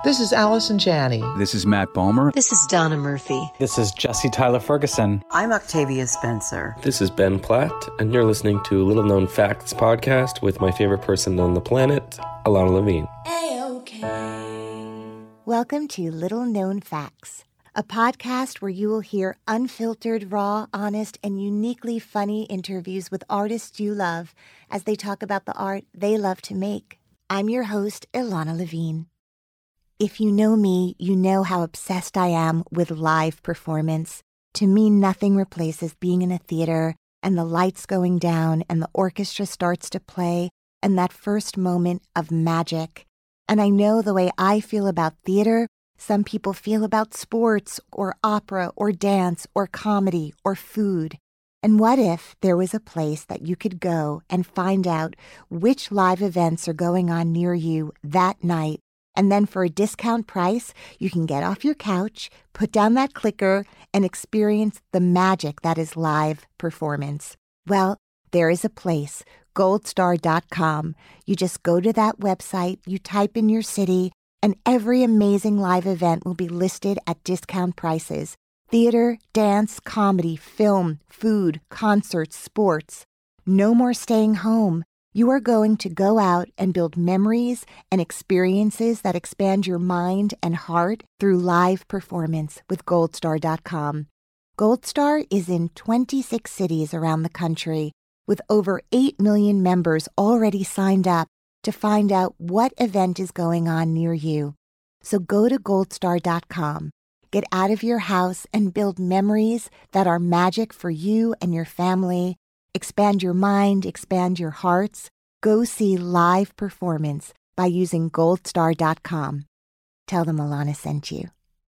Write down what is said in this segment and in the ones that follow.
This is Allison Janney. This is Matt Balmer. This is Donna Murphy. This is Jesse Tyler Ferguson. I'm Octavia Spencer. This is Ben Platt, and you're listening to Little Known Facts podcast with my favorite person on the planet, Alana Levine. A-OK. Welcome to Little Known Facts, a podcast where you will hear unfiltered, raw, honest, and uniquely funny interviews with artists you love as they talk about the art they love to make. I'm your host, Alana Levine. If you know me, you know how obsessed I am with live performance. To me, nothing replaces being in a theater and the lights going down and the orchestra starts to play and that first moment of magic. And I know the way I feel about theater, some people feel about sports or opera or dance or comedy or food. And what if there was a place that you could go and find out which live events are going on near you that night? And then for a discount price, you can get off your couch, put down that clicker, and experience the magic that is live performance. Well, there is a place, goldstar.com. You just go to that website, you type in your city, and every amazing live event will be listed at discount prices. Theater, dance, comedy, film, food, concerts, sports. No more staying home. You are going to go out and build memories and experiences that expand your mind and heart through live performance with goldstar.com. Goldstar is in 26 cities around the country with over 8 million members already signed up to find out what event is going on near you. So go to goldstar.com. Get out of your house and build memories that are magic for you and your family. Expand your mind, expand your hearts. Go see live performance by using goldstar.com. Tell them Alana sent you.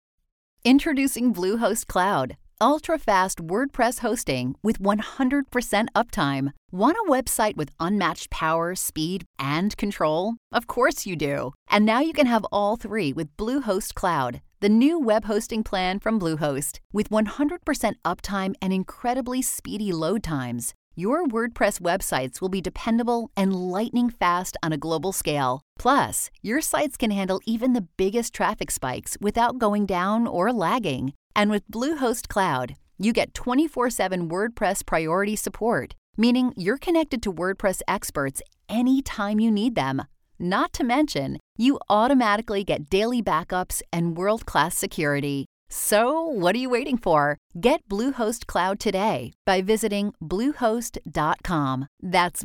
Introducing Bluehost Cloud, ultra-fast WordPress hosting with 100% uptime. Want a website with unmatched power, speed, and control? Of course you do. And now you can have all three with Bluehost Cloud, the new web hosting plan from Bluehost. With 100% uptime and incredibly speedy load times, your WordPress websites will be dependable and lightning fast on a global scale. Plus, your sites can handle even the biggest traffic spikes without going down or lagging. And with Bluehost Cloud, you get 24/7 WordPress priority support, meaning you're connected to WordPress experts anytime you need them. Not to mention, you automatically get daily backups and world-class security. So, what are you waiting for? Get Bluehost Cloud today by visiting Bluehost.com. That's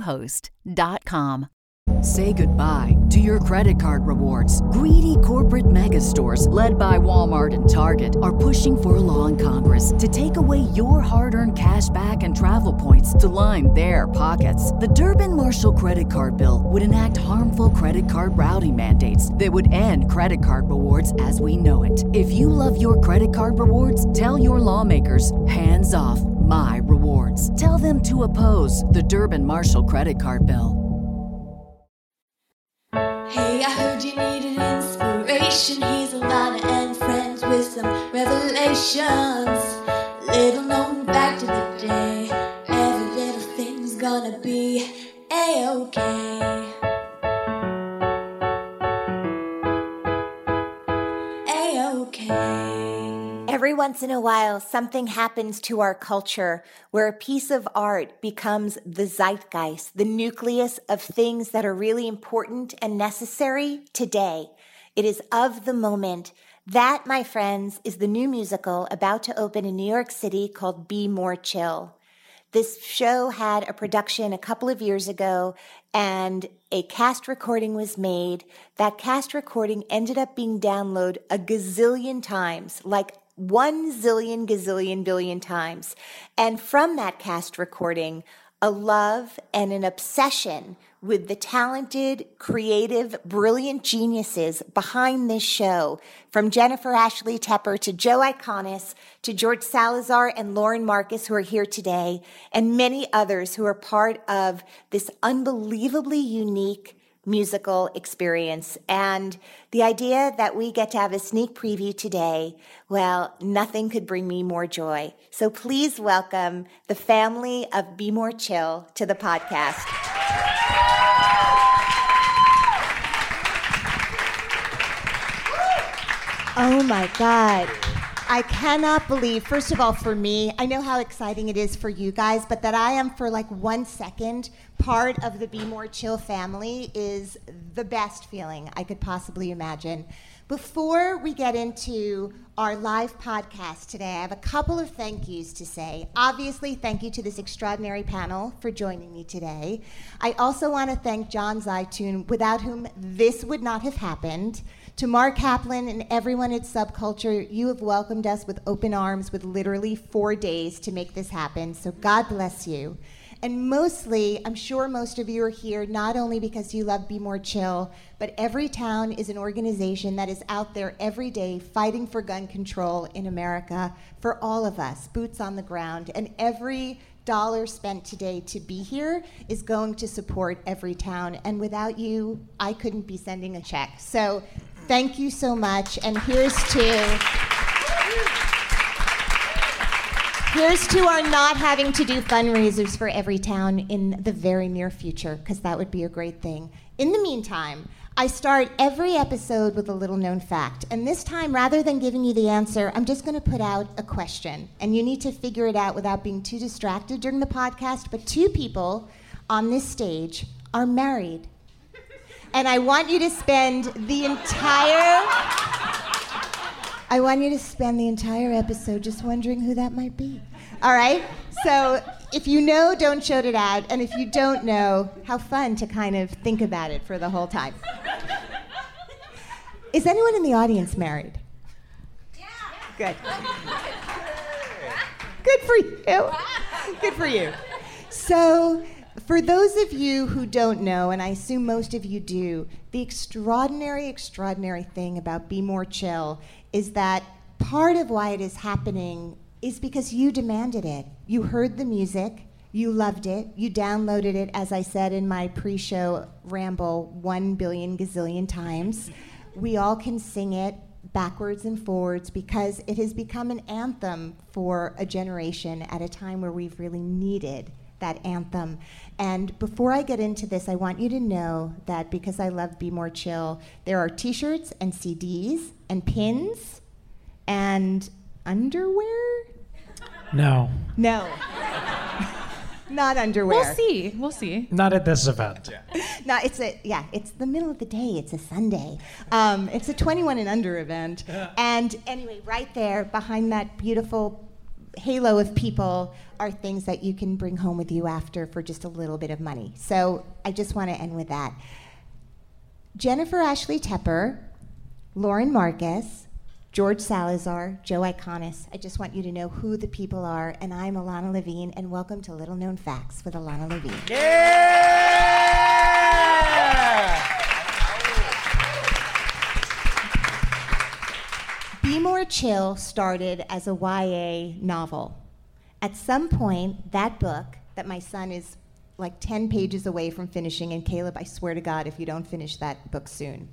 Bluehost.com. Say goodbye to your credit card rewards. Greedy corporate mega stores, led by Walmart and Target, are pushing for a law in Congress to take away your hard-earned cash back and travel points to line their pockets. The Durbin-Marshall credit card bill would enact harmful credit card routing mandates that would end credit card rewards as we know it. If you love your credit card rewards, tell your lawmakers, hands off my rewards. Tell them to oppose the Durbin-Marshall credit card bill. Hey, I heard you needed inspiration. He's Alana and friends with some revelations. Little known fact of the day. Every little thing's gonna be A-OK. A-OK. Every once in a while, something happens to our culture where a piece of art becomes the zeitgeist, the nucleus of things that are really important and necessary today. It is of the moment. That, my friends, is the new musical about to open in New York City called Be More Chill. This show had a production a couple of years ago, and a cast recording was made. That cast recording ended up being downloaded a gazillion times, like 1 zillion, gazillion, billion times. And from that cast recording, a love and an obsession with the talented, creative, brilliant geniuses behind this show, from Jennifer Ashley Tepper to Joe Iconis to George Salazar and Lauren Marcus, who are here today, and many others who are part of this unbelievably unique musical experience. And the idea that we get to have a sneak preview today, well, nothing could bring me more joy. So please welcome the family of Be More Chill to the podcast. Oh my God. I cannot believe, first of all, for me, I know how exciting it is for you guys, but that I am for like 1 second part of the Be More Chill family is the best feeling I could possibly imagine. Before we get into our live podcast today, I have a couple of thank yous to say. Obviously, thank you to this extraordinary panel for joining me today. I also want to thank John Zeitun, without whom this would not have happened. To Mark Kaplan and everyone at Subculture, you have welcomed us with open arms with literally 4 days to make this happen, so God bless you. And mostly, I'm sure most of you are here not only because you love Be More Chill, but Everytown is an organization that is out there every day fighting for gun control in America for all of us, boots on the ground. And every dollar spent today to be here is going to support Everytown. And without you, I couldn't be sending a check. So thank you so much. And here's to our not having to do fundraisers for Everytown in the very near future, because that would be a great thing. In the meantime, I start every episode with a little known fact. And this time, rather than giving you the answer, I'm just going to put out a question. And you need to figure it out without being too distracted during the podcast. But 2 people on this stage are married. And I want you to spend the entire episode just wondering who that might be. All right? So if you know, don't shout it out. And if you don't know, how fun to kind of think about it for the whole time. Is anyone in the audience married? Yeah. Good. Good for you. Good for you. So for those of you who don't know, and I assume most of you do, the extraordinary thing about Be More Chill is that part of why it is happening is because you demanded it. You heard the music, you loved it, you downloaded it, as I said in my pre-show ramble 1 billion gazillion times. We all can sing it backwards and forwards because it has become an anthem for a generation at a time where we've really needed that anthem. And before I get into this, I want you to know that because I love Be More Chill, there are t-shirts and CDs and pins and underwear? No. Not underwear. We'll see. Not at this event. No, it's the middle of the day. It's a Sunday. It's a 21 and under event. And anyway, right there behind that beautiful halo of people are things that you can bring home with you after for just a little bit of money. So I just want to end with that. Jennifer Ashley Tepper, Lauren Marcus, George Salazar, Joe Iconis. I just want you to know who the people are, and I'm Alana Levine, and welcome to Little Known Facts with Alana Levine. Be More Chill started as a YA novel. At some point, that book, that my son is like 10 pages away from finishing, and Caleb, I swear to God, if you don't finish that book soon.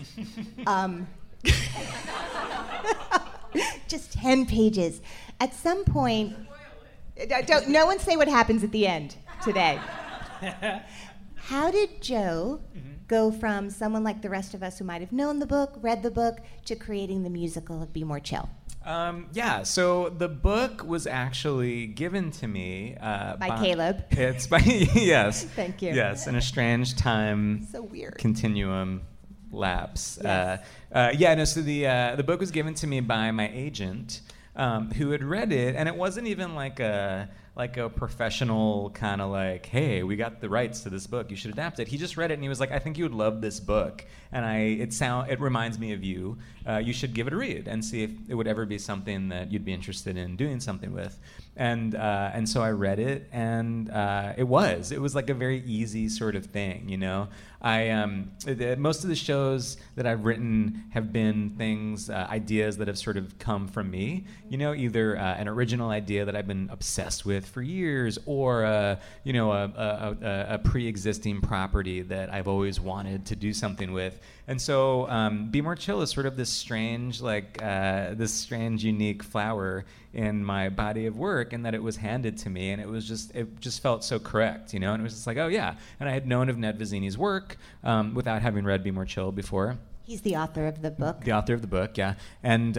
Just 10 pages. At some point, no one say what happens at the end today. How did Joe go from someone like the rest of us who might have known the book, read the book, to creating the musical of Be More Chill? So the book was actually given to me by Caleb. It's by yes. Thank you. Yes, in a strange time. So weird. Continuum lapse. Yes. So the book was given to me by my agent, who had read it, and it wasn't even like a professional kind of like, hey, we got the rights to this book, you should adapt it. He just read it and he was like, I think you would love this book, and it reminds me of you. You should give it a read and see if it would ever be something that you'd be interested in doing something with. And so I read it, and it was like a very easy sort of thing, you know. Most of the shows that I've written have been things, ideas that have sort of come from me, you know, either an original idea that I've been obsessed with for years, or a pre-existing property that I've always wanted to do something with. And so Be More Chill is sort of this strange, unique flower in my body of work, and that it was handed to me, and it just felt so correct, you know. And it was just like, oh yeah. And I had known of Ned Vizzini's work without having read Be More Chill before. He's the author of the book. The author of the book, yeah. And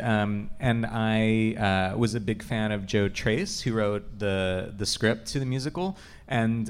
I was a big fan of Joe Trace, who wrote the script to the musical. And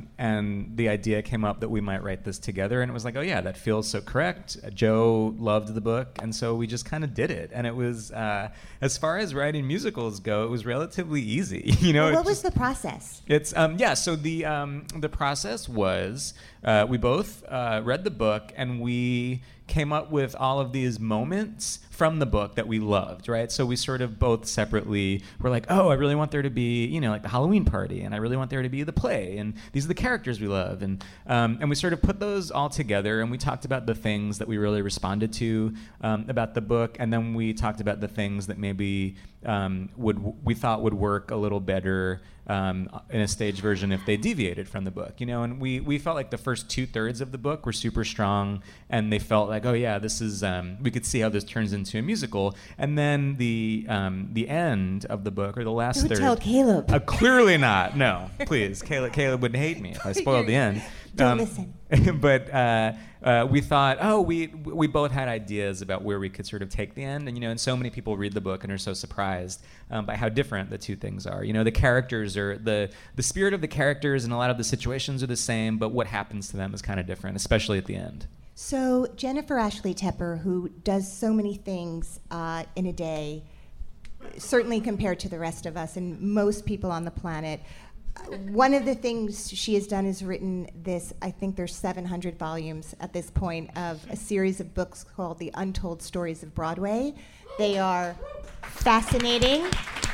the idea came up that we might write this together, and it was like, oh yeah, that feels so correct. Joe loved the book, and so we just kind of did it. And it was, as far as writing musicals go, it was relatively easy. What was the process? It's so the process was we both read the book, and we came up with all of these moments from the book that we loved, right? So we sort of both separately were like, oh, I really want there to be, like the Halloween party, and I really want there to be the play, and these are the characters we love, and we sort of put those all together, and we talked about the things that we really responded to about the book, and then we talked about the things that maybe we thought would work a little better in a stage version if they deviated from the book, and we felt like the first 2/3 of the book were super strong, and they felt like, oh yeah, this is we could see how this turns into a musical, and then the end of the book, or the last Don't third. tell Caleb. Clearly not. No, please, Caleb would hate me if I spoiled the end. Don't listen. But we thought, we both had ideas about where we could sort of take the end, and so many people read the book and are so surprised by how different the two things are. The characters are the spirit of the characters, and a lot of the situations are the same, but what happens to them is kind of different, especially at the end. So Jennifer Ashley Tepper, who does so many things in a day, certainly compared to the rest of us and most people on the planet, one of the things she has done is written this, I think there's 700 volumes at this point, of a series of books called The Untold Stories of Broadway. They are fascinating.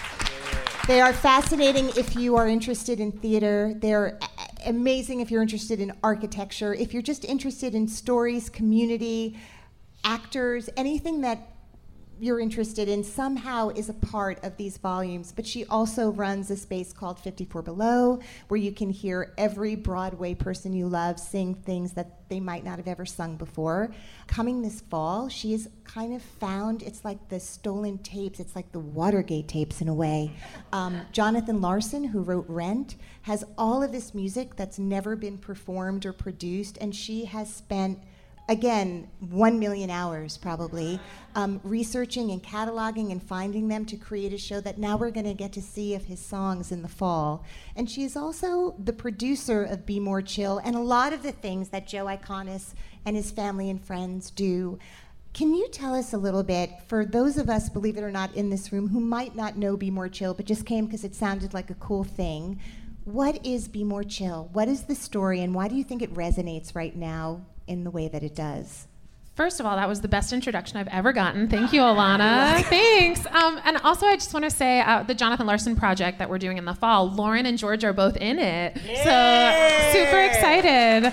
They are fascinating if you are interested in theater. They're amazing if you're interested in architecture, if you're just interested in stories, community, actors, anything that you're interested in somehow is a part of these volumes. But she also runs a space called 54 Below, where you can hear every Broadway person you love sing things that they might not have ever sung before. Coming this fall, she has kind of found, it's like the stolen tapes, it's like the Watergate tapes in a way. Jonathan Larson, who wrote Rent, has all of this music that's never been performed or produced, and she has spent, again, 1 million hours probably, researching and cataloging and finding them to create a show that now we're going to get to see of his songs in the fall. And she is also the producer of Be More Chill and a lot of the things that Joe Iconis and his family and friends do. Can you tell us a little bit, for those of us, believe it or not, in this room who might not know Be More Chill but just came because it sounded like a cool thing, what is Be More Chill? What is the story, and why do you think it resonates right now in the way that it does? First of all, that was the best introduction I've ever gotten. Thank you, Alana. Thanks. And also, I just want to say the Jonathan Larson project that we're doing in the fall, Lauren and George are both in it. Yay! So super excited.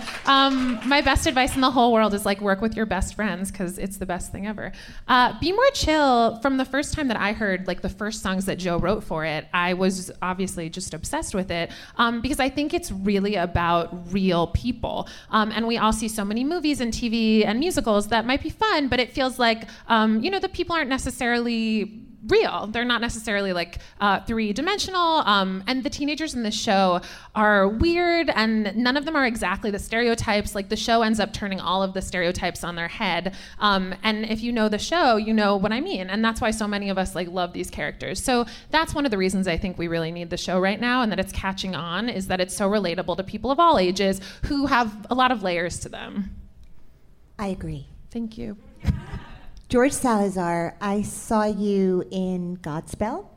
My best advice in the whole world is work with your best friends, because it's the best thing ever. Be More Chill, from the first time that I heard the first songs that Joe wrote for it, I was obviously just obsessed with it, because I think it's really about real people. And we all see so many movies and TV and musicals that might be fun, but it feels like, the people aren't necessarily real. They're not necessarily three-dimensional, and the teenagers in the show are weird, and none of them are exactly the stereotypes. The show ends up turning all of the stereotypes on their head, and if you know the show, you know what I mean, and that's why so many of us love these characters. So that's one of the reasons I think we really need the show right now, and that it's catching on, is that it's so relatable to people of all ages who have a lot of layers to them. I agree. Thank you. George Salazar, I saw you in Godspell.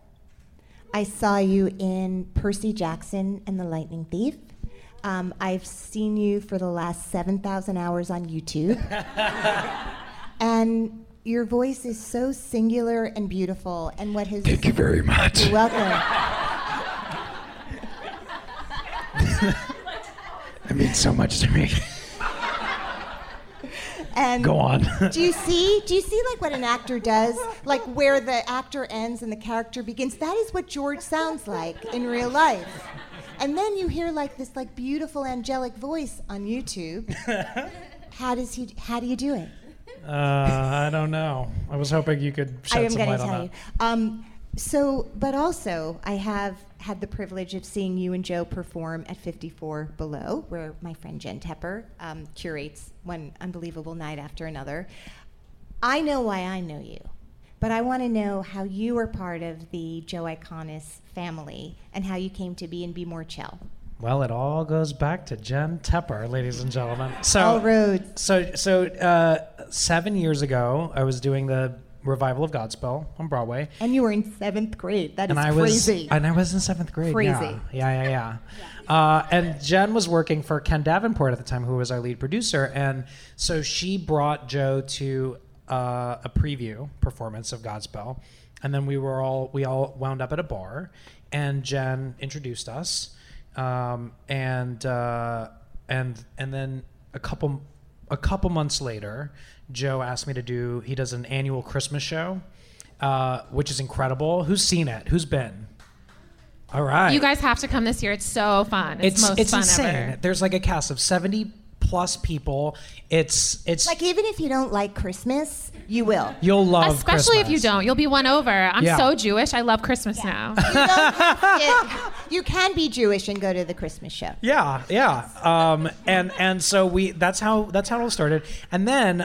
I saw you in Percy Jackson and the Lightning Thief. I've seen you for the last 7,000 hours on YouTube. And your voice is so singular and beautiful. And what has... Thank you very much. You're welcome. It means so much to me. And go on. do you see what an actor does, where the actor ends and the character begins? That is what George sounds like in real life. And then you hear this beautiful angelic voice on YouTube. How do you do it? I don't know. I was hoping you could shed some light on that. I am going to tell you. But also, I have had the privilege of seeing you and Joe perform at 54 Below, where my friend Jen Tepper curates one unbelievable night after another. I know why I know you, but I want to know how you are part of the Joe Iconis family and how you came to be in Be More Chill. Well, it all goes back to Jen Tepper, ladies and gentlemen. So, all roads. So 7 years ago, I was doing the revival of Godspell on Broadway. And you were in 7th grade. That is crazy. And I was in 7th grade. Crazy. Yeah. And Jen was working for Ken Davenport at the time, who was our lead producer. And so she brought Joe to a preview performance of Godspell. And then we all wound up at a bar, and Jen introduced us. And then a couple months later, Joe asked me to do. He does an annual Christmas show, which is incredible. Who's seen it? Who's been? All right. You guys have to come this year. It's so fun. It's most fun insane. ever. There's like a cast of 70 plus people. It's like, even if you don't like Christmas, you will. You'll love Especially Christmas. if you don't. You'll be won over. I'm so Jewish. I love Christmas now. You can be Jewish and go to the Christmas show. Yeah. And so that's how it all started. And then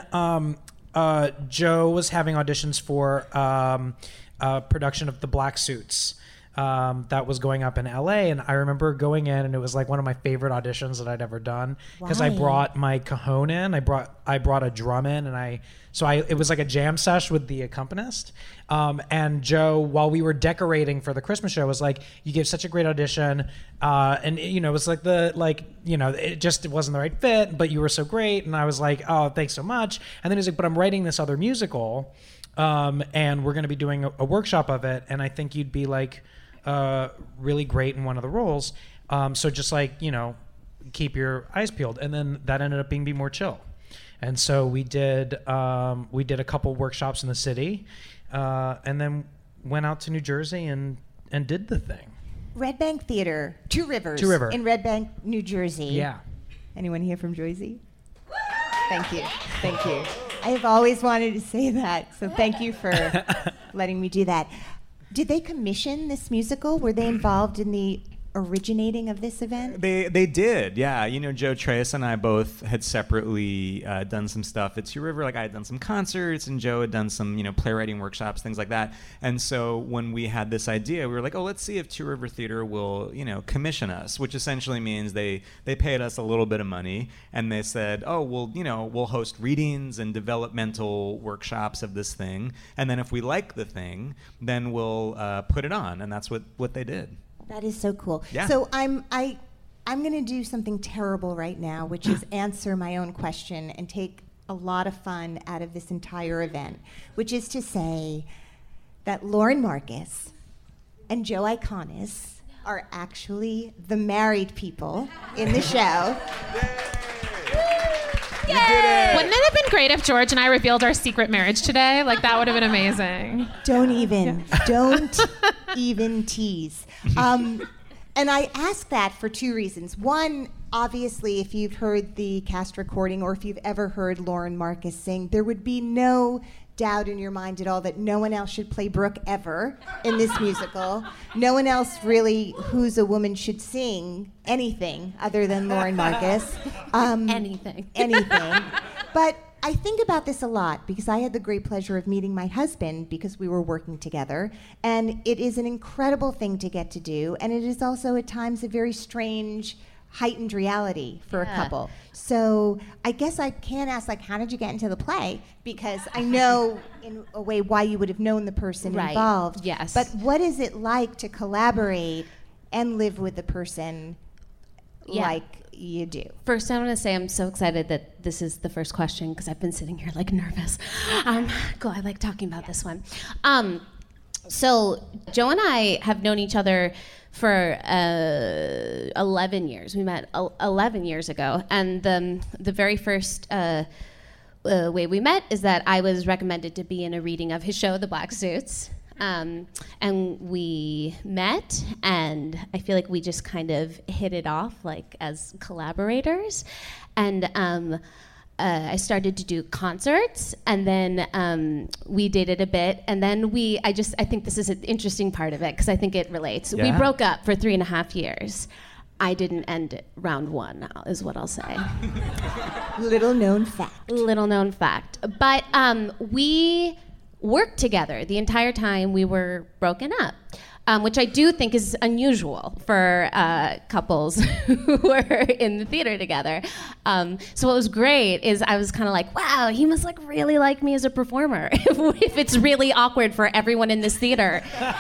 Joe was having auditions for a production of The Black Suits. That was going up in LA, and I remember going in, and it was like one of my favorite auditions that I'd ever done, because I brought my cajon in, I brought a drum in, and it was like a jam sesh with the accompanist. And Joe, while we were decorating for the Christmas show, was like, "You gave such a great audition," and it was like it wasn't the right fit, but you were so great, and I was like, "Oh, thanks so much." And then he's like, "But I'm writing this other musical, and we're going to be doing a workshop of it, and I think you'd be like." Really great in one of the roles. So just keep your eyes peeled. And then that ended up being Be More Chill. And so we did a couple workshops in the city, and then went out to New Jersey and did the thing. Red Bank Theater, Two Rivers. In Red Bank, New Jersey. Yeah. Anyone here from Jersey? Thank you. I have always wanted to say that, so thank you for letting me do that. Did they commission this musical? Were they involved in the originating of this event? They did, yeah. Joe Treyas and I both had separately done some stuff at Two River. Like, I had done some concerts, and Joe had done some, playwriting workshops, things like that. And so when we had this idea, we were like, oh, let's see if Two River Theater will, commission us, which essentially means they paid us a little bit of money, and they said, oh, well, we'll host readings and developmental workshops of this thing, and then if we like the thing, then we'll put it on, and that's what they did. That is so cool. Yeah. So I'm going to do something terrible right now, which is answer my own question and take a lot of fun out of this entire event, which is to say that Lauren Marcus and Joe Iconis are actually the married people in the show. Yay! Wouldn't it have been great if George and I revealed our secret marriage today? Like, that would have been amazing. Don't even tease. And I ask that for two reasons. One, obviously, if you've heard the cast recording or if you've ever heard Lauren Marcus sing, there would be no doubt in your mind at all that no one else should play Brooke ever in this musical. No one else really who's a woman should sing anything other than Lauren Marcus. Anything. But I think about this a lot because I had the great pleasure of meeting my husband because we were working together, and it is an incredible thing to get to do, and it is also at times a very strange, heightened reality for a couple. So I guess I can ask, how did you get into the play? Because I know in a way why you would have known the person involved. Yes. But what is it like to collaborate and live with the person like you do? First, I want to say I'm so excited that this is the first question because I've been sitting here nervous. Cool, I like talking about this one. So Joe and I have known each other for 11 years. We met 11 years ago, and the very first way we met is that I was recommended to be in a reading of his show, The Black Suits. And we met, and I feel like we just kind of hit it off as collaborators. And I started to do concerts, and then we dated a bit, and then I think this is an interesting part of it because I think it relates. Yeah. We broke up for 3.5 years. I didn't end round one, is what I'll say. Little known fact. Little known fact. But we worked together the entire time we were broken up. Which I do think is unusual for couples who were in the theater together. So what was great is I was kind of like, wow, he must like really like me as a performer if it's really awkward for everyone in this theater.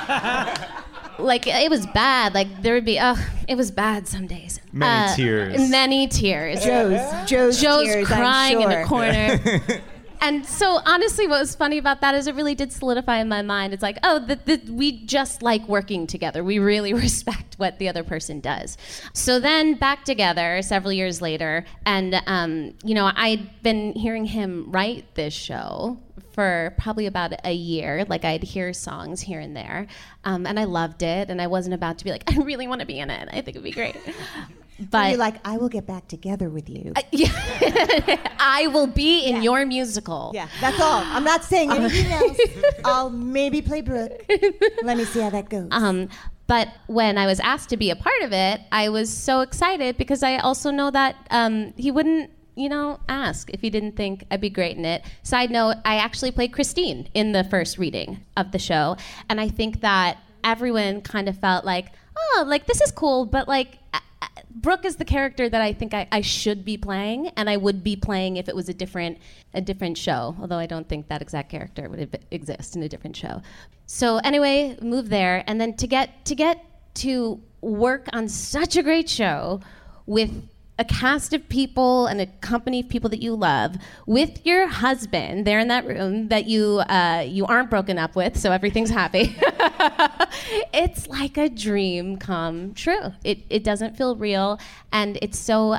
Like, it was bad. Like, there would be, it was bad some days. Many tears. Many tears. Joe's tears, crying I'm in the sure. corner. And so, honestly, what was funny about that is it really did solidify in my mind. It's like, oh, we just like working together. We really respect what the other person does. So then back together several years later, and, I'd been hearing him write this show for probably about a year. Like, I'd hear songs here and there. And I loved it, and I wasn't about to be like, I really want to be in it. I think it'd be great. But you're like, I will get back together with you. I will be in your musical. Yeah, that's all. I'm not saying anything else. I'll maybe play Brooke. Let me see how that goes. But when I was asked to be a part of it, I was so excited because I also know that he wouldn't, ask if he didn't think I'd be great in it. Side note, I actually played Christine in the first reading of the show. And I think that everyone kind of felt like, oh, like, this is cool, but like, Brooke is the character that I think I should be playing, and I would be playing if it was a different show, although I don't think that exact character would exist in a different show. So anyway, moved there, and then to get to work on such a great show with a cast of people and a company of people that you love, with your husband there in that room that you aren't broken up with, so everything's happy. It's like a dream come true. It doesn't feel real, and it's so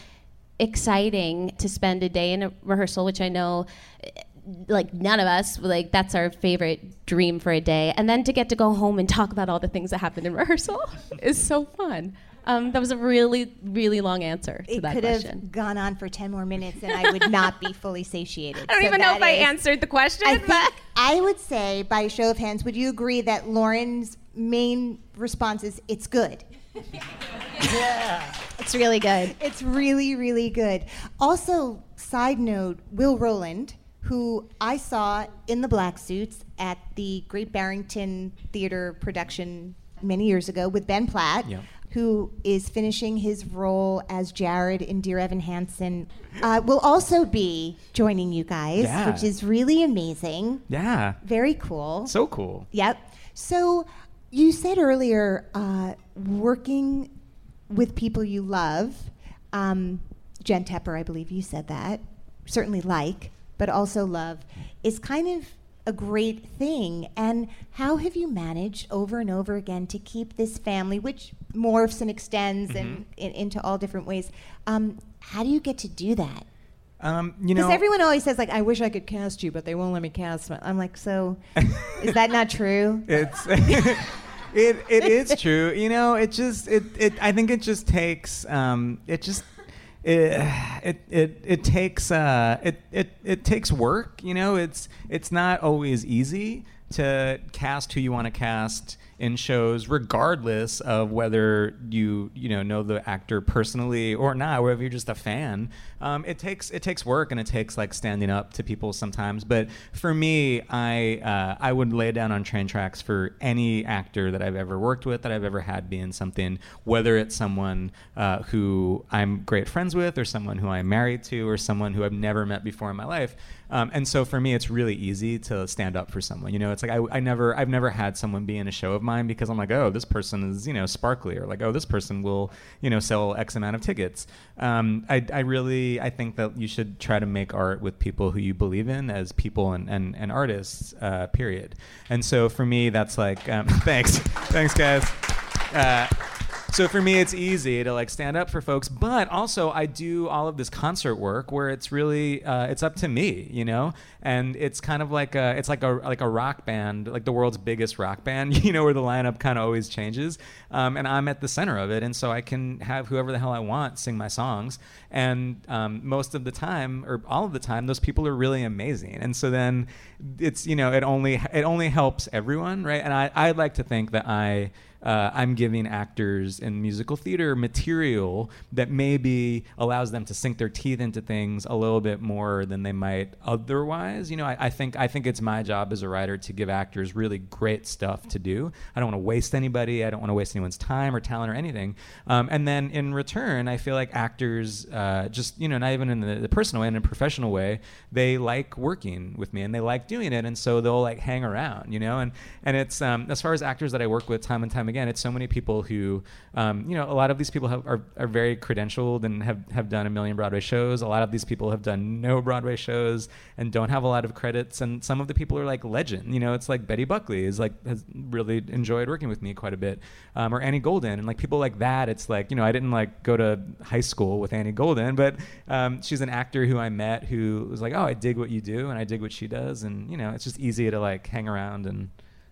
exciting to spend a day in a rehearsal, which I know like none of us, like that's our favorite dream for a day, and then to get to go home and talk about all the things that happened in rehearsal is so fun. That was a really, really long answer to that question. It could have gone on for 10 more minutes and I would not be fully satiated. I don't even know if I answered the question. I would say, by a show of hands, would you agree that Lauren's main response is, it's good? Yeah. It's really good. It's really, really good. Also, side note, Will Rowland, who I saw in the black suits at the Great Barrington Theater production many years ago with Ben Platt, who is finishing his role as Jared in Dear Evan Hansen, will also be joining you guys, which is really amazing. Yeah. Very cool. So cool. Yep. So you said earlier, working with people you love, Jen Tepper, I believe you said that, certainly like, but also love, is kind of a great thing. And how have you managed over and over again to keep this family, which morphs and extends and into all different ways? How do you get to do that? Because everyone always says, like, I wish I could cast you, but they won't let me cast. I'm like, so is that not true? It's it is true. I think it just takes it takes work. It's not always easy to cast who you want to cast in shows, regardless of whether you know the actor personally or not, or if you're just a fan. It takes work, and it takes like standing up to people sometimes. But for me, I would lay down on train tracks for any actor that I've ever worked with, that I've ever had be in something, whether it's someone who I'm great friends with, or someone who I'm married to, or someone who I've never met before in my life. And so for me, it's really easy to stand up for someone. It's like I've never had someone be in a show of mine because I'm like, oh, this person is sparkly, or like, oh, this person will sell X amount of tickets. I think that you should try to make art with people who you believe in as people and artists, period. And so for me, that's like, thanks guys. So for me, it's easy to like stand up for folks, but also I do all of this concert work where it's really it's up to me, and it's kind of like a rock band, like the world's biggest rock band, where the lineup kind of always changes, and I'm at the center of it, and so I can have whoever the hell I want sing my songs, and most of the time, or all of the time, those people are really amazing, and so then it's it only helps everyone, right? And I'd like to think that I I'm giving actors in musical theater material that maybe allows them to sink their teeth into things a little bit more than they might otherwise. You know, I think it's my job as a writer to give actors really great stuff to do. I don't want to waste anybody. I don't want to waste anyone's time or talent or anything. And then in return, I feel like actors, just, you know, not even in the personal way, in a professional way, they like working with me and they like doing it. And so they'll like hang around, you know, and it's, as far as actors that I work with time and time again, it's so many people who, you know, a lot of these people are very credentialed and have done a million Broadway shows. A lot of these people have done no Broadway shows and don't have a lot of credits. And some of the people are like legend, you know, it's like Betty Buckley has really enjoyed working with me quite a bit, or Annie Golden, and like people like that. It's like, you know, I didn't like go to high school with Annie Golden, but she's an actor who I met who was like, oh, I dig what you do and I dig what she does, and you know, it's just easy to like hang around and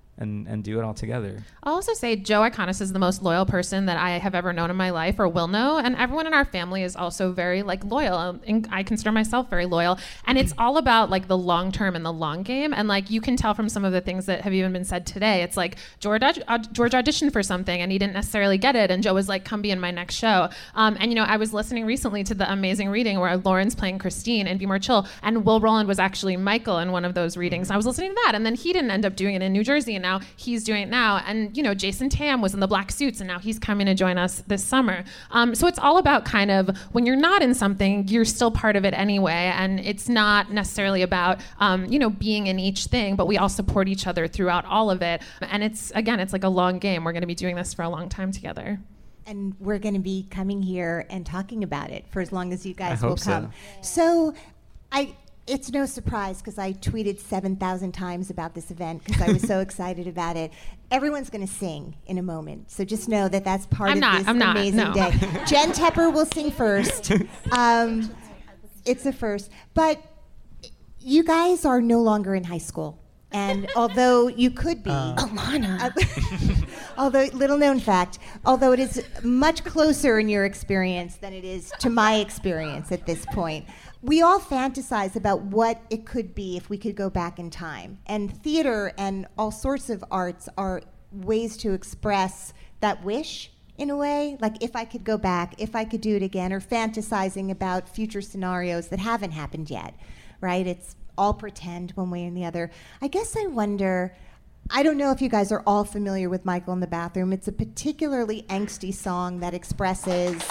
do it all together. I'll also say Joe Iconis is the most loyal person that I have ever known in my life or will know. And everyone in our family is also very like loyal. And I consider myself very loyal. And it's all about like the long term and the long game. And like you can tell from some of the things that have even been said today, it's like George auditioned for something and he didn't necessarily get it. And Joe was like, come be in my next show. And you know, I was listening recently to the amazing reading where Lauren's playing Christine in Be More Chill. And Will Roland was actually Michael in one of those readings. And I was listening to that. And then he didn't end up doing it in New Jersey. And now he's doing it now. And, you know, Jason Tam was in the Black Suits and now he's coming to join us this summer. So it's all about kind of when you're not in something, you're still part of it anyway. And it's not necessarily about, you know, being in each thing, but we all support each other throughout all of it. And it's, again, it's like a long game. We're going to be doing this for a long time together. And we're going to be coming here and talking about it for as long as you guys will hope come. So it's no surprise because I tweeted 7,000 times about this event because I was so excited about it. Everyone's going to sing in a moment, so just know that that's part of this amazing day. Jen Tepper will sing first. It's a first. But you guys are no longer in high school. And although you could be, Alana, although little known fact, although it is much closer in your experience than it is to my experience at this point, we all fantasize about what it could be if we could go back in time. And theater and all sorts of arts are ways to express that wish in a way, like if I could go back, if I could do it again, or fantasizing about future scenarios that haven't happened yet, right? It's all pretend one way or the other. I guess I wonder, I don't know if you guys are all familiar with Michael in the Bathroom. It's a particularly angsty song that expresses,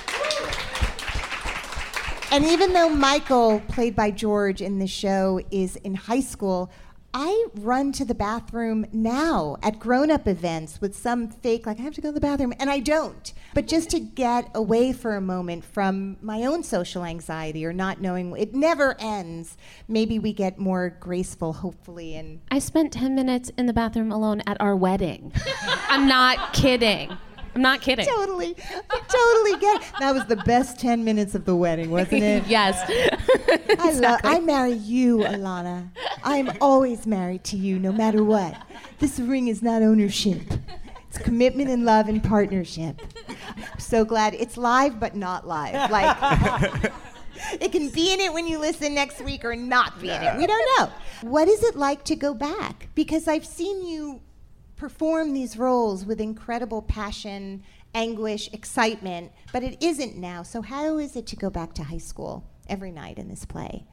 and even though Michael, played by George in the show, is in high school, I run to the bathroom now at grown-up events with some fake, like, I have to go to the bathroom, and I don't. But just to get away for a moment from my own social anxiety or not knowing, it never ends. Maybe we get more graceful, hopefully. And I spent 10 minutes in the bathroom alone at our wedding. I'm not kidding. I'm not kidding. Totally. I totally get it. That was the best 10 minutes of the wedding, wasn't it? Yes. I marry you, Alana. I'm always married to you, no matter what. This ring is not ownership. It's commitment and love and partnership. I'm so glad it's live, but not live. Like, it can be in it when you listen next week or not be in it. We don't know. What is it like to go back? Because I've seen you perform these roles with incredible passion, anguish, excitement, but it isn't now. So how is it to go back to high school every night in this play?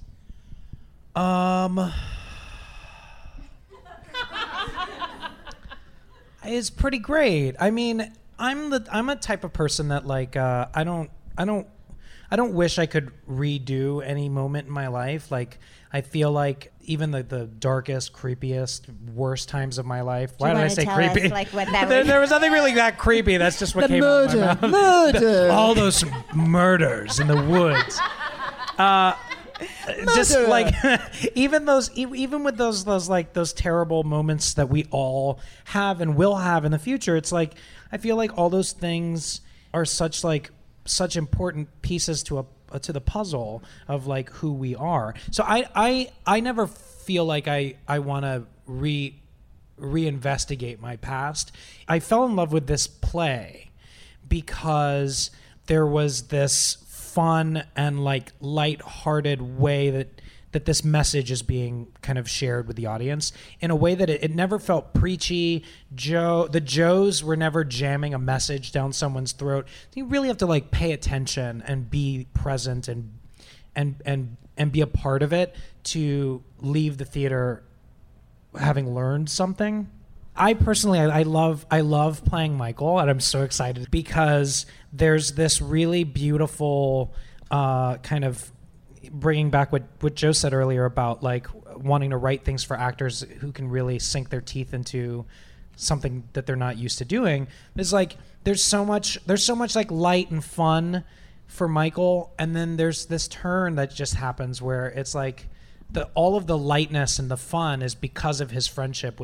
It's pretty great. I mean, I'm a type of person that like I don't wish I could redo any moment in my life. Like, I feel like even the darkest, creepiest, worst times of my life. Why did I say creepy? Like what that there was nothing really that creepy. That's just what came out of my mouth. Murder. All those murders in the woods. Just like even with those terrible moments that we all have and will have in the future. It's like I feel like all those things are such important pieces to the puzzle of like who we are. So I never feel like I want to reinvestigate my past. I fell in love with this play because there was this fun and like light-hearted way that this message is being kind of shared with the audience in a way that it never felt preachy. The Joes were never jamming a message down someone's throat. You really have to like pay attention and be present and be a part of it to leave the theater having learned something. I personally, I love playing Michael, and I'm so excited because there's this really beautiful kind of bringing back what Joe said earlier about like wanting to write things for actors who can really sink their teeth into something that they're not used to doing. It's like there's so much like light and fun for Michael, and then there's this turn that just happens where it's like all of the lightness and the fun is because of his friendship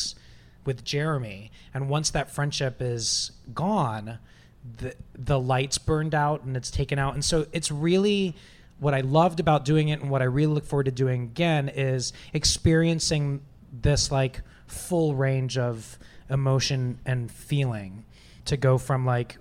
with Jeremy, and once that friendship is gone, the light's burned out and it's taken out. And so it's really what I loved about doing it, and what I really look forward to doing again, is experiencing this like full range of emotion and feeling, to go from like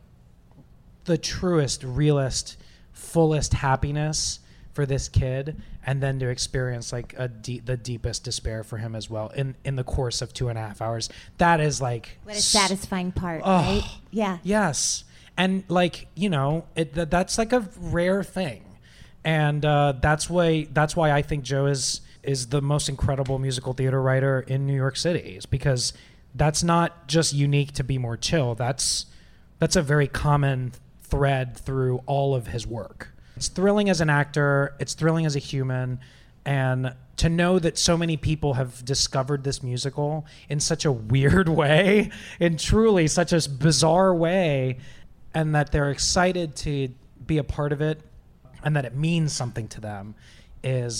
the truest, realest, fullest happiness for this kid, and then to experience like the deepest despair for him as well in the course of 2.5 hours. That is like what a satisfying part, oh, right? Yeah. Yes. And like, you know, that's like a rare thing. And that's why I think Joe is the most incredible musical theater writer in New York City, is because that's not just unique to Be More Chill. That's a very common thread through all of his work. It's thrilling as an actor, it's thrilling as a human, and to know that so many people have discovered this musical in such a weird way, in truly such a bizarre way, and that they're excited to be a part of it, and that it means something to them, is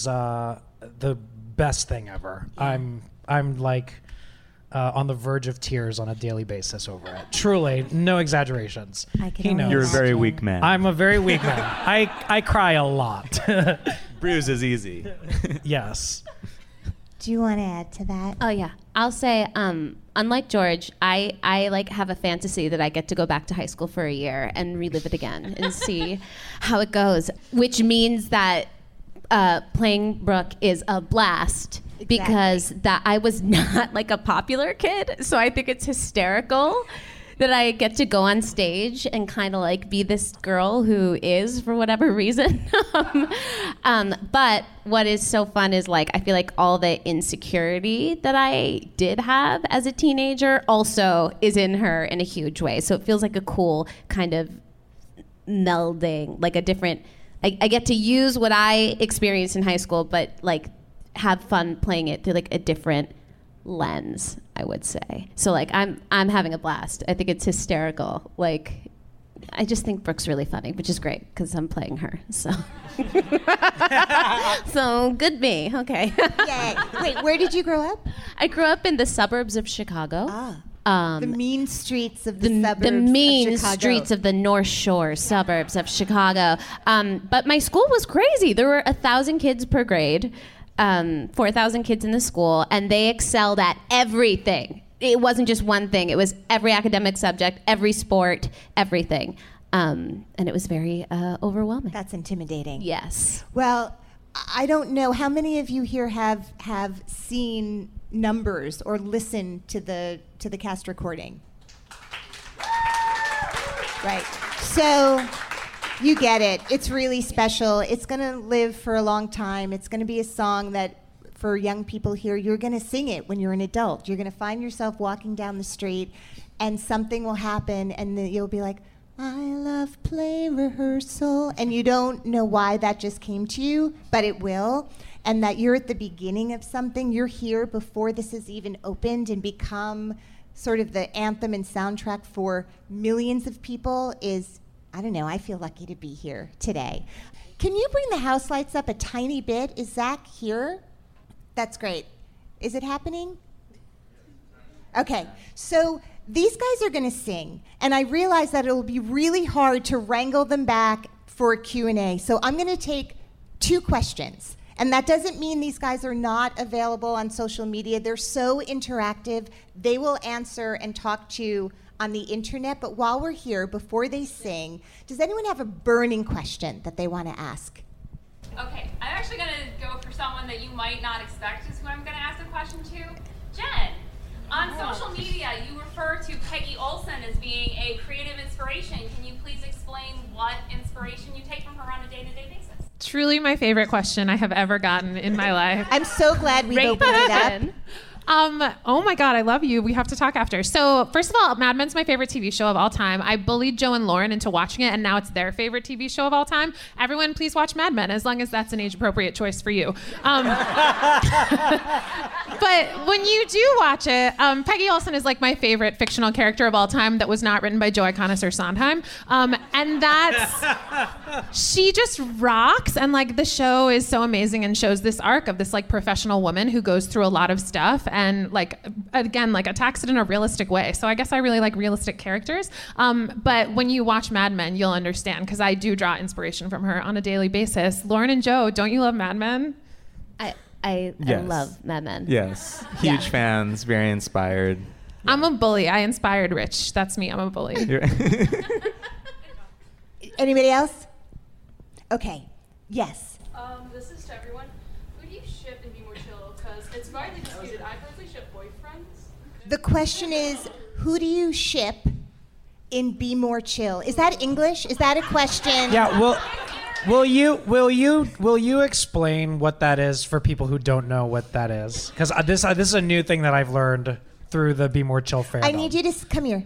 the best thing ever. I'm like on the verge of tears on a daily basis over it. Truly, no exaggerations. He knows. You're a very weak man. I'm a very weak man. I cry a lot. Bruise is easy. Yes. Do you want to add to that? Oh yeah, I'll say, unlike George, I like have a fantasy that I get to go back to high school for a year and relive it again and see how it goes, which means that playing Brooke is a blast. Exactly. Because that I was not like a popular kid, so I think it's hysterical that I get to go on stage and kind of like be this girl who is, for whatever reason. But what is so fun is like I feel like all the insecurity that I did have as a teenager also is in her in a huge way. So it feels like a cool kind of melding, like a different. I get to use what I experienced in high school, but like have fun playing it through like a different lens, I would say. So like I'm having a blast. I think it's hysterical. Like I just think Brooke's really funny, which is great because I'm playing her. So so good me. Okay. Yay. Wait, where did you grow up? I grew up in the suburbs of Chicago. The mean streets of the suburbs the mean of Chicago. streets of the North Shore suburbs of Chicago. But my school was crazy. There were 1,000 kids per grade. 4,000 kids in the school, and they excelled at everything. It wasn't just one thing. It was every academic subject, every sport, everything. And it was very overwhelming. That's intimidating. Yes. Well, I don't know. How many of you here have seen Numbers or listened to the cast recording? Right. So you get it. It's really special. It's going to live for a long time. It's going to be a song that, for young people here, you're going to sing it when you're an adult. You're going to find yourself walking down the street, and something will happen, and then you'll be like, I love play rehearsal. And you don't know why that just came to you, but it will. And that you're at the beginning of something. You're here before this has even opened and become sort of the anthem and soundtrack for millions of people is, I don't know, I feel lucky to be here today. Can you bring the house lights up a tiny bit? Is Zach here? That's great. Is it happening? Okay, so these guys are gonna sing, and I realize that it'll be really hard to wrangle them back for a Q&A. So I'm gonna take 2 questions. And that doesn't mean these guys are not available on social media. They're so interactive. They will answer and talk to you on the internet. But while we're here, before they sing, does anyone have a burning question that they want to ask? Okay, I'm actually going to go for someone that you might not expect is who I'm going to ask a question to. Jen, on social media, you refer to Peggy Olson as being a creative inspiration. Can you please explain what inspiration you take from her on a day-to-day basis? Truly my favorite question I have ever gotten in my life. I'm so glad we opened it up. Oh my God, I love you. We have to talk after. So first of all, Mad Men's my favorite TV show of all time. I bullied Joe and Lauren into watching it, and now it's their favorite TV show of all time. Everyone, please watch Mad Men, as long as that's an age-appropriate choice for you. But when you do watch it, Peggy Olson is like my favorite fictional character of all time that was not written by Joe Iconis or Sondheim. And she just rocks, and like the show is so amazing and shows this arc of this like professional woman who goes through a lot of stuff and like, again, like attacks it in a realistic way. So I guess I really like realistic characters. But when you watch Mad Men, you'll understand, because I do draw inspiration from her on a daily basis. Lauren and Joe, don't you love Mad Men? I Yes. love Mad Men. Yes. Huge fans, very inspired. I'm a bully. I inspired Rich. That's me. I'm a bully. Anybody else? Okay. Yes. This is to everyone. Who do you ship in Be More Chill? Because it's widely disputed. I personally ship boyfriends. The question is, who do you ship in Be More Chill? Is that English? Is that a question? Yeah, will you explain what that is for people who don't know what that is? Because this is a new thing that I've learned through the Be More Chill fandom. I need you to come here.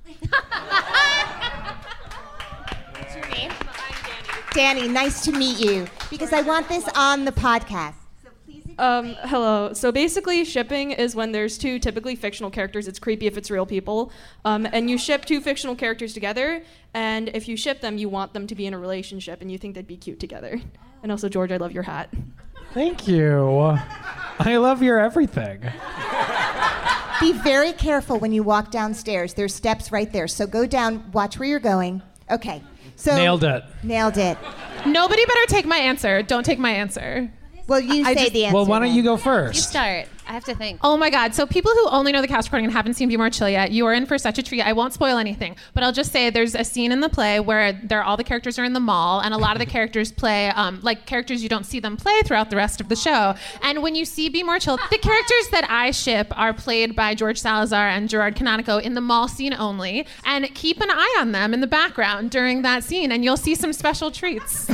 What's your name? I'm Danny, nice to meet you. Because I want this on the podcast. Hello. So basically, shipping is when there's two typically fictional characters. It's creepy if it's real people. And you ship two fictional characters together, and if you ship them, you want them to be in a relationship, and you think they'd be cute together. And also, George, I love your hat. Thank you. I love your everything. Be very careful when you walk downstairs. There's steps right there. So go down, watch where you're going. Okay. So Nailed it. Nailed it. Nobody better take my answer. Don't take my answer. Well, you say the answer. Well, why don't you go first? You start. I have to think. Oh my God. So people who only know the cast recording and haven't seen Be More Chill yet, you are in for such a treat. I won't spoil anything, but I'll just say there's a scene in the play where all the characters are in the mall, and a lot of the characters play like characters you don't see them play throughout the rest of the show. And when you see Be More Chill, the characters that I ship are played by George Salazar and Gerard Canonico in the mall scene only. And keep an eye on them in the background during that scene, and you'll see some special treats.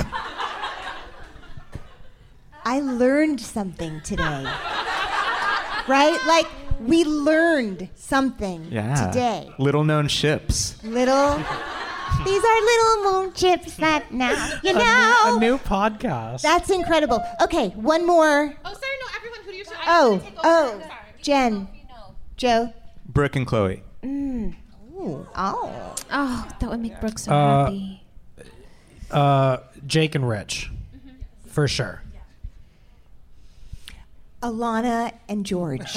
I learned something today. Right? Like, we learned something today. Little known ships. These are little moon chips that now, you know. A new podcast. That's incredible. Okay, one more. Oh, sorry, no, everyone, who do you Oh, Jen. Joe. Brooke and Chloe. Ooh. Oh. Oh, that would make Brooke so happy. Jake and Rich. For sure. Alana and George.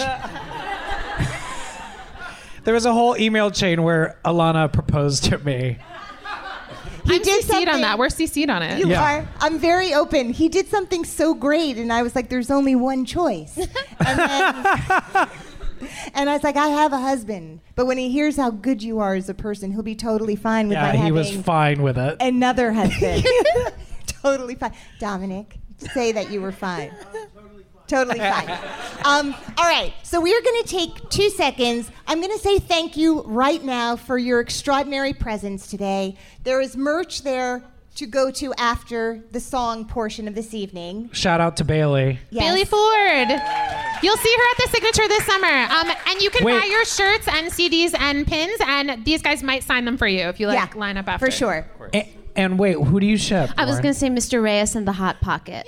There was a whole email chain where Alana proposed to me. I'm CC'd on that. We're CC'd on it. You are. I'm very open. He did something so great, and I was like, there's only one choice. And I was like, I have a husband. But when he hears how good you are as a person, he'll be totally fine with my having he was fine with it. Another husband. Totally fine. Dominic, say that you were fine. Totally fine. All right, so we are going to take 2 seconds. I'm going to say thank you right now for your extraordinary presence today. There is merch there to go to after the song portion of this evening. Shout out to Bailey. Yes. Bailey Ford. You'll see her at the Signature this summer. And you can buy your shirts and CDs and pins, and these guys might sign them for you if you line up after. For sure. And wait, who do you ship? I was going to say Mr. Reyes and the Hot Pocket.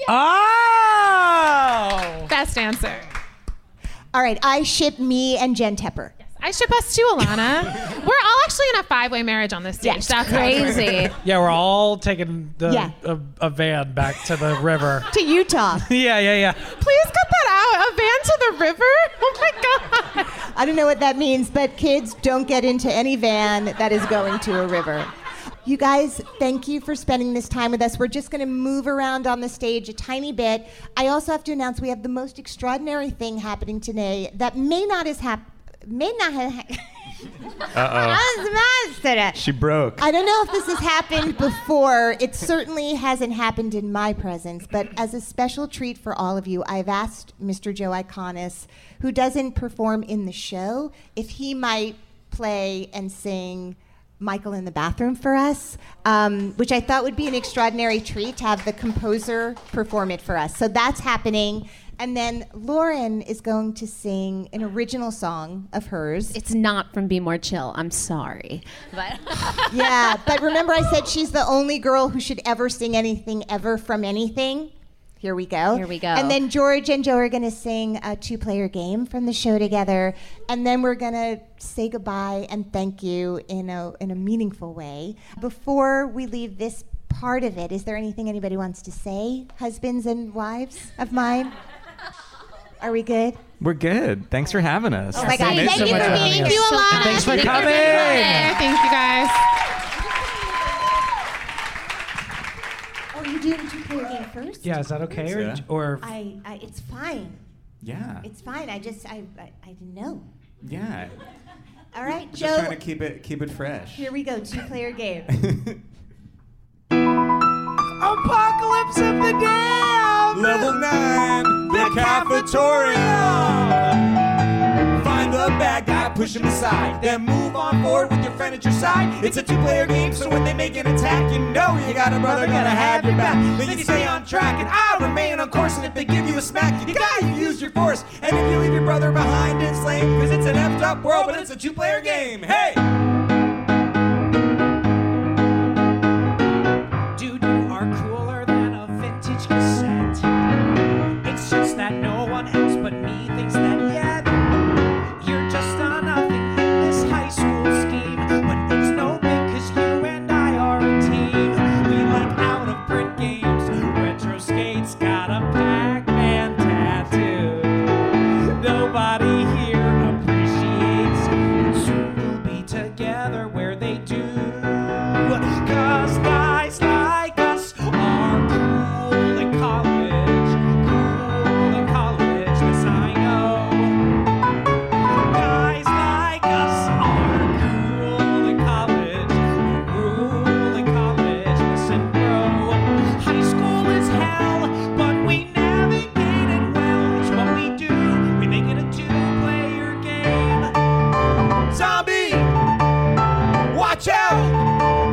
Oh! Best answer. All right, I ship me and Jen Tepper. Yes, I ship us too, Alana. We're all actually in a 5-way marriage on this stage. Yes. That's Crazy. Yeah, we're all taking a van back to the river. To Utah. Yeah. Please cut that out. A van to the river? Oh my God. I don't know what that means, but kids, don't get into any van that is going to a river. You guys, thank you for spending this time with us. We're just going to move around on the stage a tiny bit. I also have to announce we have the most extraordinary thing happening today that may not have She broke. I don't know if this has happened before. It certainly hasn't happened in my presence, but as a special treat for all of you, I've asked Mr. Joe Iconis, who doesn't perform in the show, if he might play and sing Michael in the Bathroom for us, which I thought would be an extraordinary treat to have the composer perform it for us. So that's happening. And then Lauren is going to sing an original song of hers. It's not from Be More Chill. I'm sorry. But yeah, but remember I said she's the only girl who should ever sing anything ever from anything? Here we go. Here we go. And then George and Joe are going to sing a two-player game from the show together. And then we're going to say goodbye and thank you in a meaningful way. Before we leave this part of it, is there anything anybody wants to say, husbands and wives of mine? Are we good? We're good. Thanks for having us. Oh my God. Thank you for being here. Thanks for coming. Thank you guys. Oh, you do the two-player game first? Yeah, is that okay? Yeah. Or It's fine. Yeah. It's fine. I didn't know. Yeah. All right, Just Joe. trying to keep it fresh. Here we go. Two-player game. Apocalypse of the Damned! Level 9, the cafeteria. Find the bad guy, push him aside, then move on forward with your friend at your side. It's a two-player game, so when they make an attack, you know you got a brother gonna have your back. Then you stay on track, and I'll remain on course. And if they give you a smack, you gotta use your force. And if you leave your brother behind, it's lame, cause it's an effed up world, but it's a two-player game. Hey! Dude, you are cooler than a vintage cassette. It's just that no one else but me thinks that yet. You're just a nothing in this high school scheme, but it's no big cause you and I are a team. We like out of print games, retro skates, got a Pac-Man tattoo. Nobody here appreciates it. Soon we'll be together where they do. Cause guys like us are cool in college. Cool in college, this I know. Guys like us are cool in college. Rule in college, listen bro. High school is hell, but we navigate it well. It's what we do, we make it a two-player game. Zombie! Watch out!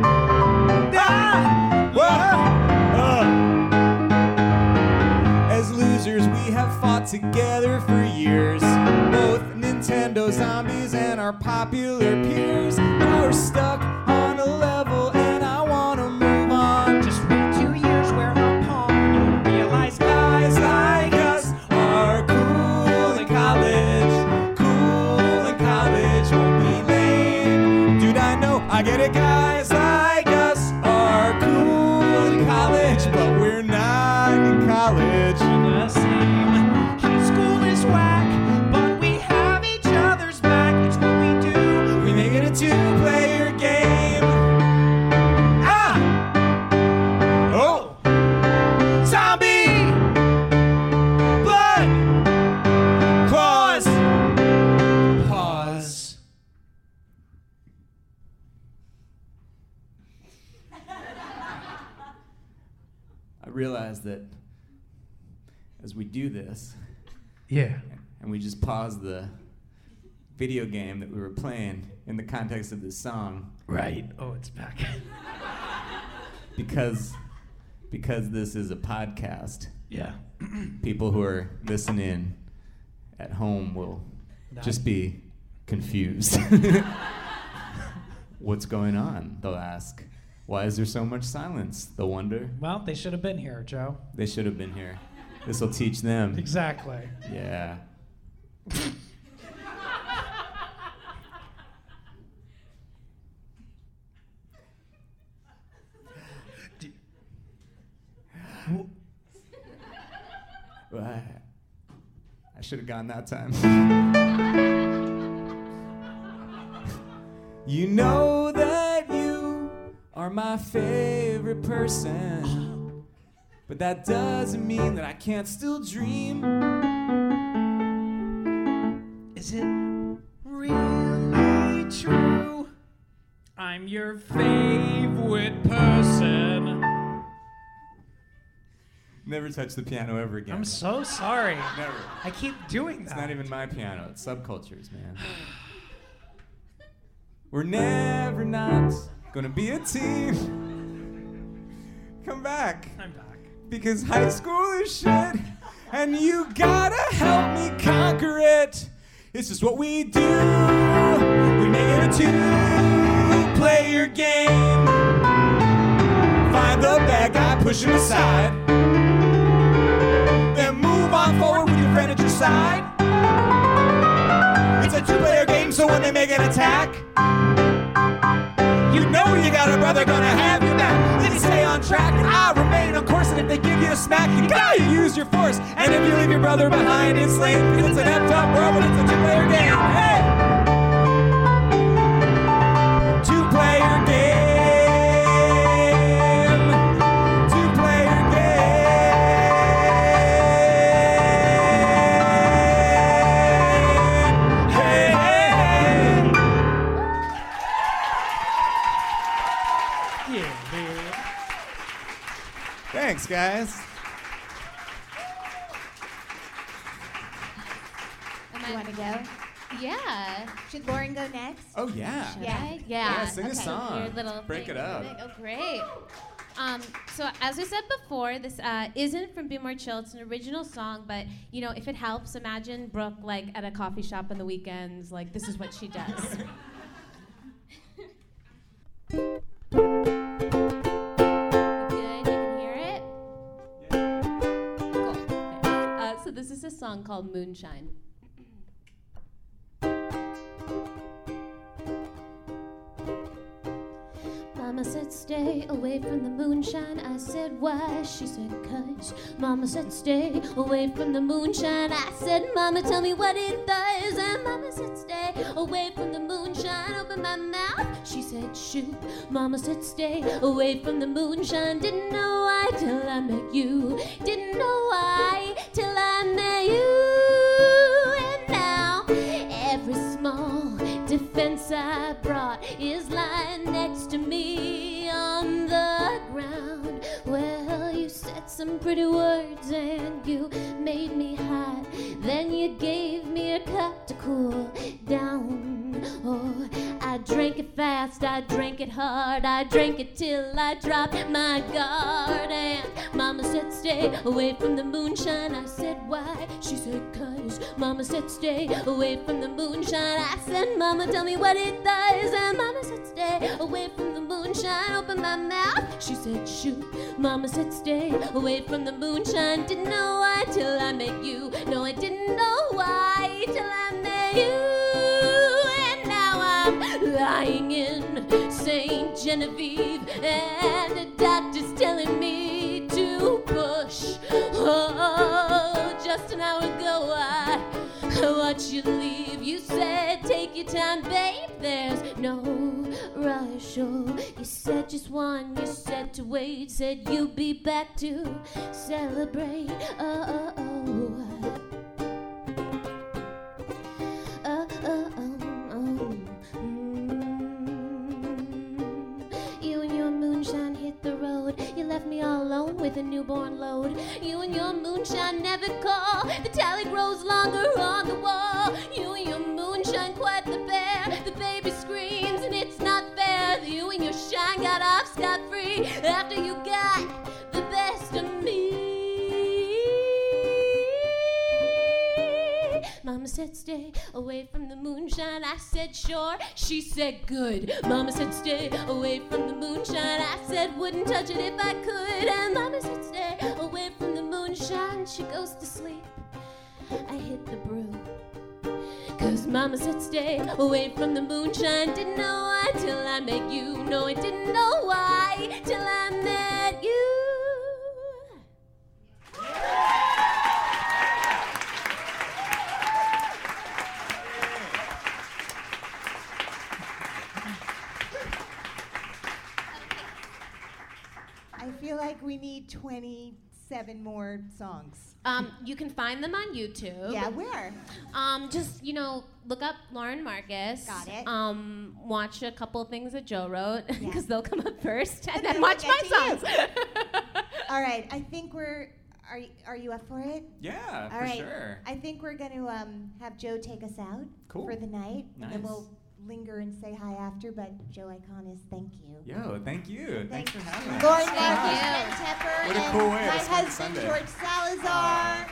As losers, we have fought together for years. Both Nintendo zombies and our popular peers. Now we're stuck on a level, and I wanna move on. Just wait 2 years where I'm pawn. You'll realize Guys like us are cool in college. Cool in college won't be lame. Dude, I know, I get it. Guys like us are cool in college, but we're not in college. the same. High school is whack, but we have each other's back. It's what we do. We make it a two-player game. Ah! Oh! Zombie! Blood! Claws! Pause. I realize that as we do this, Yeah. and we just pause the video game that we were playing in the context of this song. Right. Oh, it's back. because this is a podcast. Yeah. People who are listening at home will just be confused. What's going on? They'll ask. Why is there so much silence? They'll wonder. Well, they should have been here, Joe. They should have been here. This will teach them. Exactly. Yeah. Well, I should have gone that time. You know that you are my favorite person, but that doesn't mean that I can't still dream. Is it really true? I'm your favorite person. Never touch the piano ever again. I'm so sorry. Never. I keep doing that. It's not even my piano. It's subcultures, man. We're never not gonna be a team. Come back. I'm back. Because high school is shit, and you gotta help me conquer it. It's just what we do. We make it a two-player game. Find the bad guy, push him aside. Then move on forward with your friend at your side. It's a two-player game, so when they make an attack, you know you got a brother gonna have your back. Then you stay on track and I'll remain on course. And if they give you a smack, you gotta use your force. And if you leave your brother behind, it's late. Cause it's an F-top world, but it's a two-player game. Hey! Two-player game. Two-player game. Hey, hey, hey. Yeah, dude. Thanks, guys. You want to go? Yeah. Should Lauren go next? Oh, yeah. Should I? Yeah. Sing a song. Your little Break thing. it up. Oh, great. So as we said before, this isn't from Be More Chill. It's an original song, but you know, if it helps, imagine Brooke like at a coffee shop on the weekends. Like this is what she does. You good? You can hear it? Cool. Okay. So this is a song called Moonshine. Mama said stay away from the moonshine. I said why? She said 'cause. Mama said stay away from the moonshine. I said Mama tell me what it does. And Mama said stay away from the moonshine. Open my mouth. She said shoot. Mama said stay away from the moonshine. Didn't know why till I met you. Didn't know why till I met you. And now every small defense I brought is lying next to me on the ground. Well, you said some pretty words and you made me hot. Then you gave me a cup to cool down. Oh, I drank it fast, I drank it hard, I drank it till I dropped my guard. And Mama said stay away from the moonshine. I said why? She said 'cause. Mama said stay away from the moonshine. I said Mama tell me what it does. And Mama said stay away from the moonshine. Open my mouth. She said shoot. Mama said stay away from the moonshine. Didn't know why till I met you. No, I didn't know why till I met you. And now I'm lying in St. Genevieve, and the doctor's telling me to push. Oh, just an hour ago I watched you leave. You said take your time, babe, there's no rush. Oh, you said just one, you said to wait. Said you'll be back to celebrate. Oh, oh, oh. You and your moonshine hit the road. You left me all alone with a newborn load. You and your moonshine never call. The tally grows longer on the wall. You and your moonshine quite the bear. The baby screams and it's not fair. You and your shine got off scot-free after you got the best of me. Mama said stay away from the moonshine. I said sure. She said good. Mama said stay away from the moonshine. I said wouldn't touch it if I could. And Mama said stay away from the moonshine. She goes to sleep. I hit the brew. 'Cause Mama said stay away from the moonshine. Didn't know why till I met you. No, I didn't know why till I met you. I feel like we need 20 7 more songs? You can find them on YouTube. Yeah, where? Just, look up Lauren Marcus. Got it. Watch a couple of things that Joe wrote, because Yeah. they'll come up first, and then then watch we'll my get to you. songs. All right, I think are you up for it? Yeah, All for right. sure. I think we're going to have Joe take us out Cool. for the night. Nice. And we'll linger and say hi after, but Joe Iconis, thank you. Yo, thank you. Thanks for having us. Lauren Thank Marcus, you. Ben Tepper, What a and cool way to my spend husband, Sunday. George Salazar.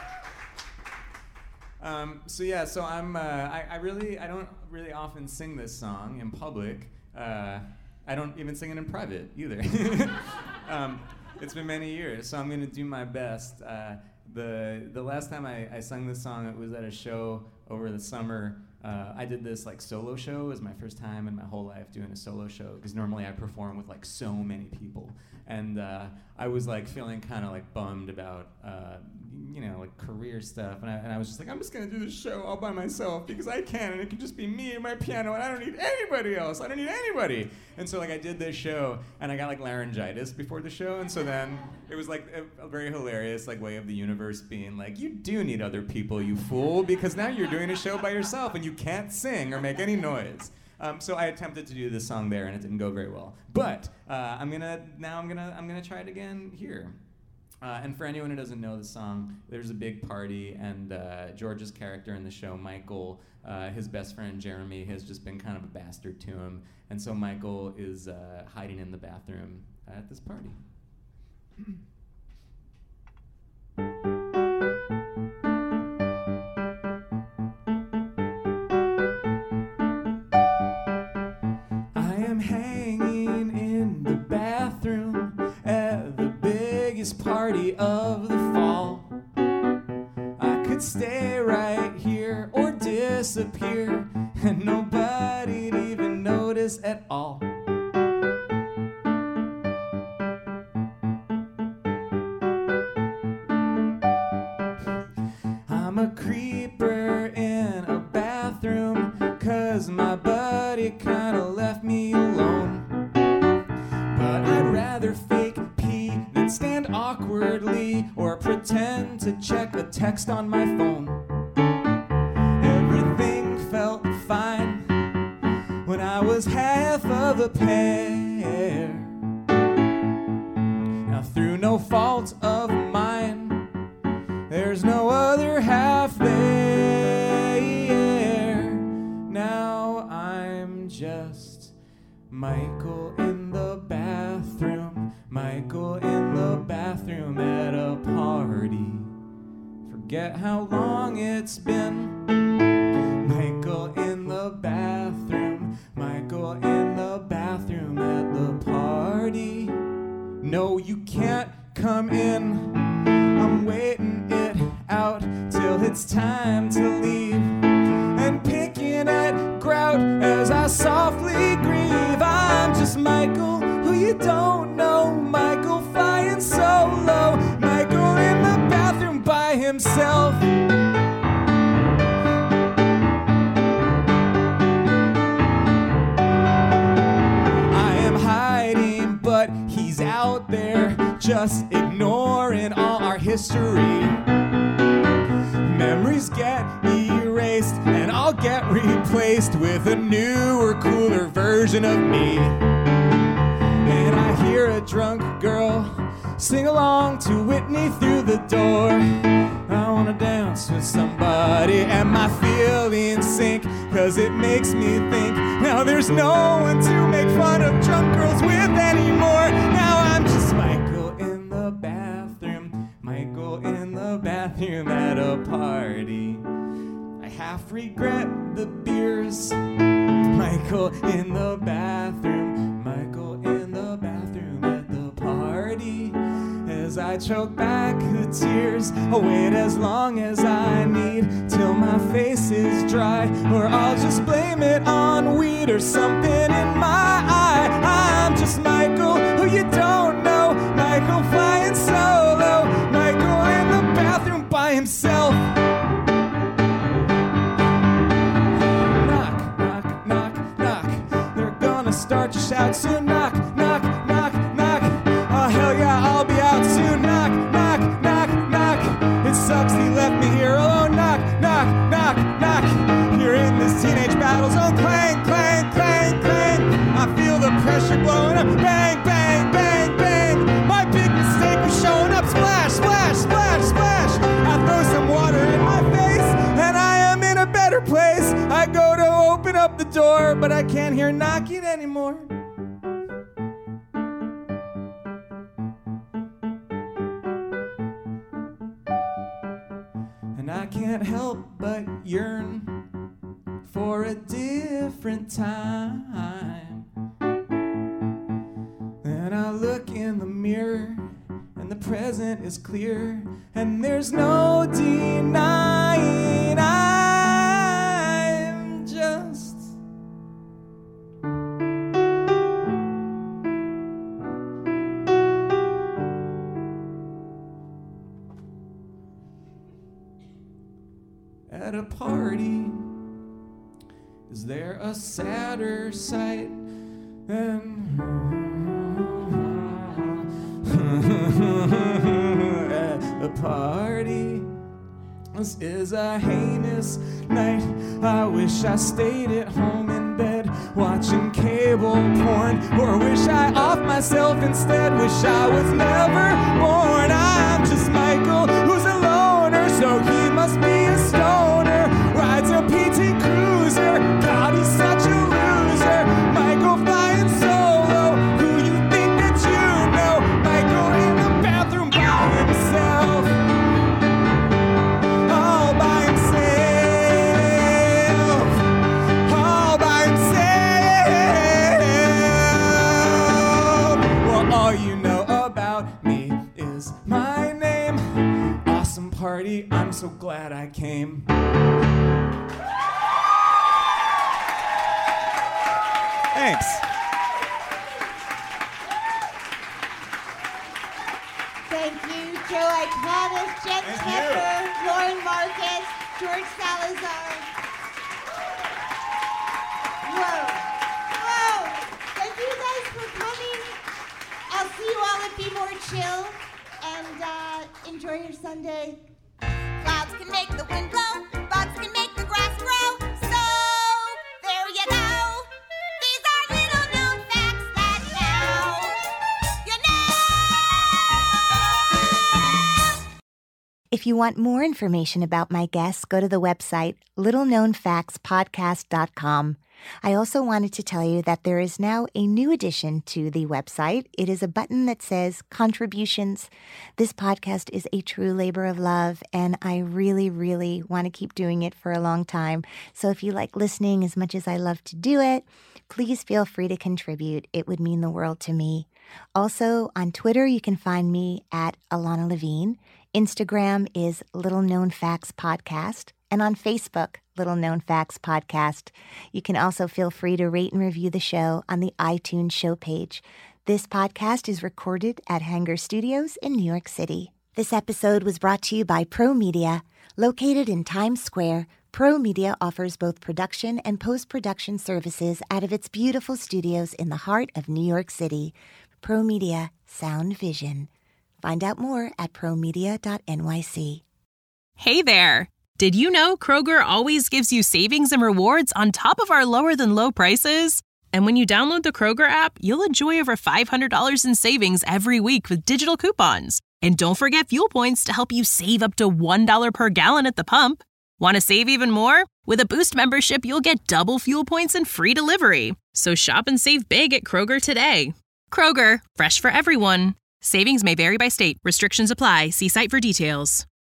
So I'm I don't really often sing this song in public. I don't even sing it in private either. It's been many years, so I'm gonna do my best. The last time I sung this song, it was at a show over the summer. I did this solo show. It was my first time in my whole life doing a solo show, because normally I perform with so many people, and I was feeling kind of bummed about career stuff, and I was just I'm just gonna do this show all by myself because I can, and it can just be me and my piano, and I don't need anybody else. I don't need anybody. And so I did this show, and I got laryngitis before the show, and so then it was a very hilarious way of the universe being you do need other people, you fool, because now you're doing a show by yourself and you can't sing or make any noise. So I attempted to do this song there, and it didn't go very well. But I'm gonna try it again here. And for anyone who doesn't know the song, there's a big party, and George's character in the show, Michael, his best friend Jeremy, has just been kind of a bastard to him, and so Michael is hiding in the bathroom at this party. I am hanging in the bathroom at the biggest party of the fall. I could stay right here or disappear, and nobody'd even notice at all. I'm a creeper in a bathroom, 'cause my buddy kinda left me alone. But I'd rather fake pee than stand awkwardly or pretend to check a text on my phone. Everything felt fine when I was half of a pair. Now through no fault of mine, there's no other half there. Now I'm just Michael in the bathroom, Michael in the bathroom at a party. Forget how long it's been. Michael in the bathroom, Michael in the bathroom at the party. No, you can't come in. I'm waiting it out till it's time to leave, and picking at grout as I softly grieve. I'm just Michael, who you don't know, Michael flying solo, Michael in the bathroom by himself. I am hiding, but he's out there, just ignoring all our history. Memories get erased, and I'll get replaced with a newer, cooler version of me. And I hear a drunk girl sing along to Whitney through the door. I wanna dance with somebody, and my feelings sink, 'cause it makes me think now there's no one to make fun of drunk girls with anymore. Now I'm just Michael in the bathroom, Michael in the bathroom at a party. I half regret the beers. Michael in the bathroom, Michael in the bathroom at the party. As I choke back the tears, I'll wait as long as I need till my face is dry, or I'll just blame it on weed or something in my eye. I'm just Michael, who you don't know, Michael flying solo, Michael in the bathroom by himself. Knock, knock, knock, knock. They're gonna start to shout soon. Knock, knock, knock, knock. Oh hell yeah, I'll be out soon. Knock, knock, knock. sucks he left me here alone. Knock, knock, knock, knock. Here in this teenage battle zone. Clang, clang, clang, clang. I feel the pressure blowing up. Bang, bang, bang, bang. My big mistake was showing up. Splash, splash, splash, splash. I throw some water in my face, and I am in a better place. I go to open up the door, but I can't hear knocking anymore. And I can't help but yearn for a different time. And I look in the mirror, and the present is clear, and there's no denying I'm just at a party. Is there a sadder sight than at a party? This is a heinous night. I wish I stayed at home in bed watching cable porn, or wish I off myself instead. Wish I was never born. I'm just Michael, who's a loner, so he must be a stoner. Rides a PT Cruiser, God, he's such a loser. Michael flying solo, who you think that you know? Michael in the bathroom by himself, all by himself, all by himself. Well, all you know about me is my name. Awesome party, I'm so glad I came. Thanks. Thank you, Joe Iconis, Jen Tepper, Lauren Marcus, George Salazar. Whoa. Whoa. Thank you guys for coming. I'll see you all at Be More Chill, and enjoy your Sunday. Clouds can make the wind blow, bugs can make the grass grow. So, there you go. These are little known facts that now you know. If you want more information about my guests, go to the website littleknownfactspodcast.com. I also wanted to tell you that there is now a new addition to the website. It is a button that says contributions. This podcast is a true labor of love, and I really, really want to keep doing it for a long time. So if you like listening as much as I love to do it, please feel free to contribute. It would mean the world to me. Also, on Twitter, you can find me at Alana Levine. Instagram is Little Known Facts Podcast. And on Facebook, Little Known Facts Podcast. You can also feel free to rate and review the show on the iTunes show page. This podcast is recorded at Hanger Studios in New York City. This episode was brought to you by Pro Media. Located in Times Square, Pro Media offers both production and post-production services out of its beautiful studios in the heart of New York City. Pro Media, Sound Vision. Find out more at promedia.nyc. Hey there! Did you know Kroger always gives you savings and rewards on top of our lower-than-low prices? And when you download the Kroger app, you'll enjoy over $500 in savings every week with digital coupons. And don't forget fuel points to help you save up to $1 per gallon at the pump. Want to save even more? With a Boost membership, you'll get double fuel points and free delivery. So shop and save big at Kroger today. Kroger, fresh for everyone. Savings may vary by state. Restrictions apply. See site for details.